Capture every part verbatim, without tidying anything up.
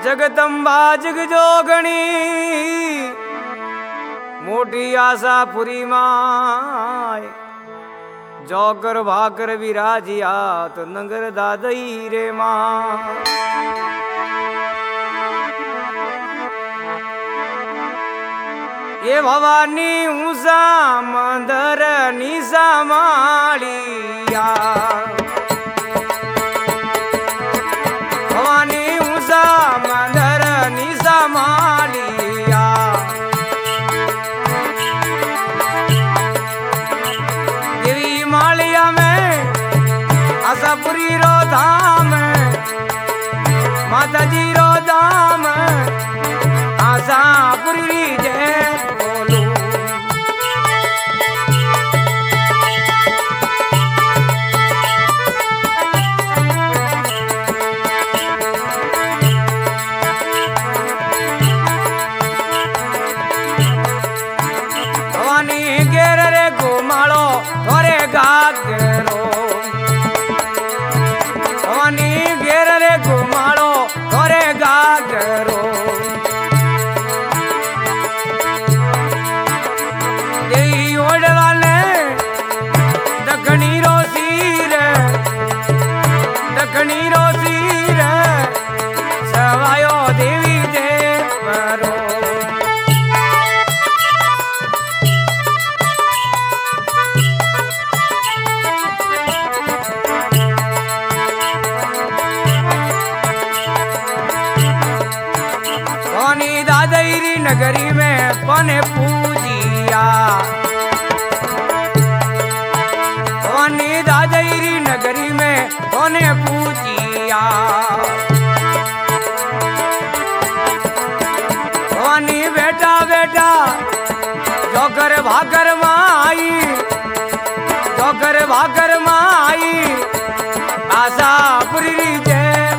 जगदंबा जग जोगणी मोटी आशा पुरी माय जोकर भाकर विराजिया तो नगर दादई रे माँ ये भवानी ऊषा मंदर निशा मालिया भवानी ऊषा मंदर निशा मालिया देवी मालिया में आशापुरी रो धाम माता जी रो धाम आशापुरी जय थोरे गागरो भवानी घेर रे घुमाड़ो थोरे गागरो देवी ओढ़वा ने दखनी रो सिर दखनी रो सिर सवायो देवी देवरो दादरी नगरी में पने पूजिया पने दादरी नगरी में पने पूजिया पनी बेटा बेटा जोकर भाकर माई जोकर भाकर माई आशापुरी जय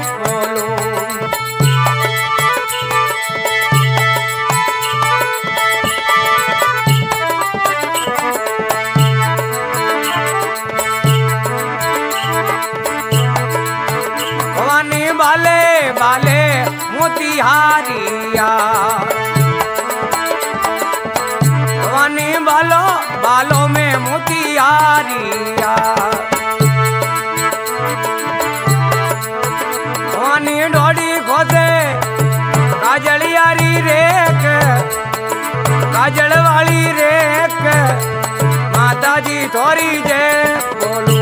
बाले बाले मोतिहारिया भवानी बालो बालों में मोतिहारिया भवानी डोडी खोसे काजलियारी रेख काजल वाली रेख माता जी थोड़ी जय बोलो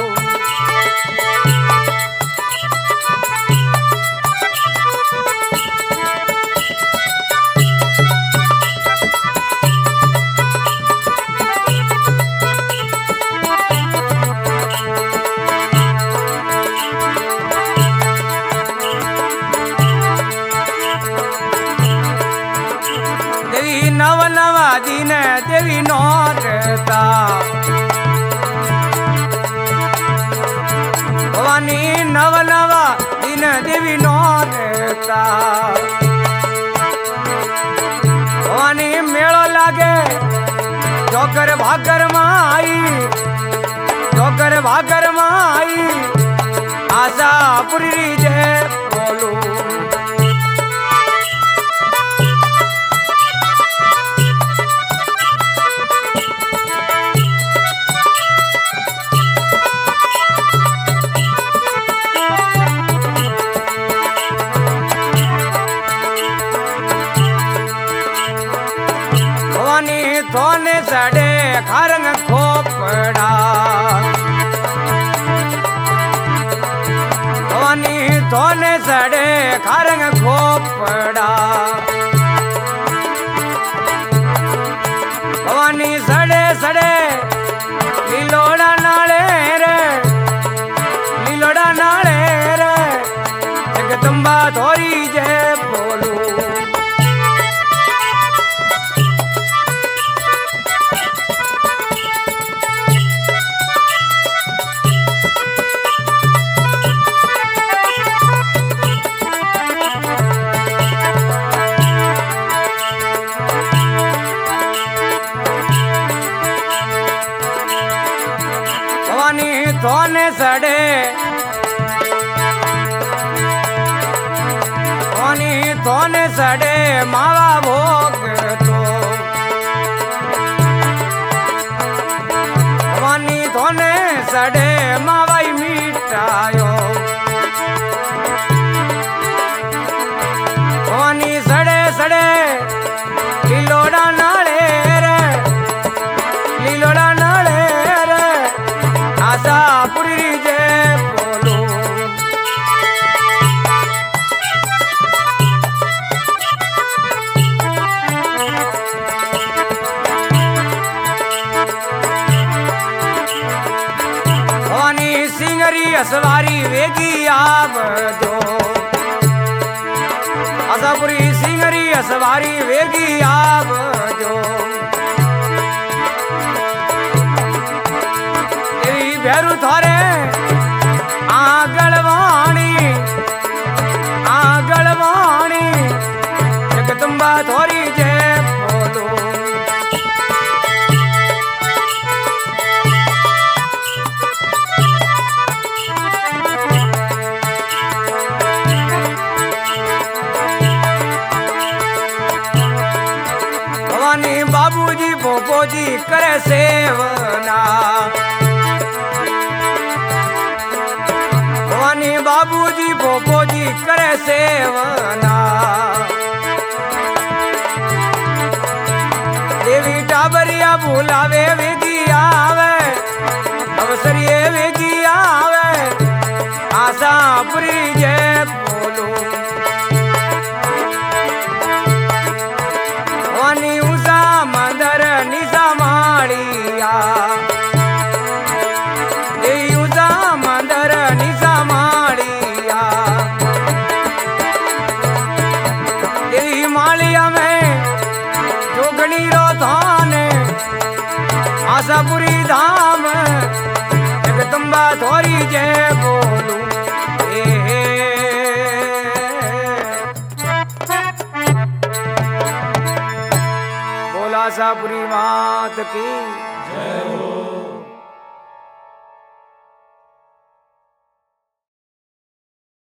नव नवा दिन देवी नौरता भवानी नव नवा दिन देवी नौरता भवानी मेलो लागे जोकर भाकर माई जोकर भाकर माई आशापुरी जय बोलू थोने सड़े खरंग खोपड़ा भवानी थोने सड़े खरंग खोपड़ा भवानी सड़े सड़े लीलोड़ा नाले रे लीलोड़ा नाले रे जगदंबा थोड़ी जय बोलू थोने सड़े थोने सड़े मावा भोग तो भवानी थोने सड़े मावाई मिटायो भवानी सड़े सड़े लीलोड़ा नाले रे लीलोड़ा नाले रे आशा पूरी जे बोलो भवानी सिंगरी असवारी वेगी आब जो आशापुरी सिंगरी असवारी वेगी आब जो देवी भैरू थारे आगलवाणी आगलवाणी जगदम्बा थोरी जे बोलो भवानी बाबूजी भोपोजी करे सेवना भवानी बाबूजी भोपोजी करे सेवना देवी टाबरिया बुलावे वेगी आवे अवसरिये वेगी आवे आशा पूरी जे बोलो भवानी उषा मंदर निशा माड़िया देवी उषा मंदर निशा माड़िया देवी मालिया में जोगणी रो थाने आशापुरी धाम जगदम्बा थोरी जे बोलू आशापुरी मात की जय हो।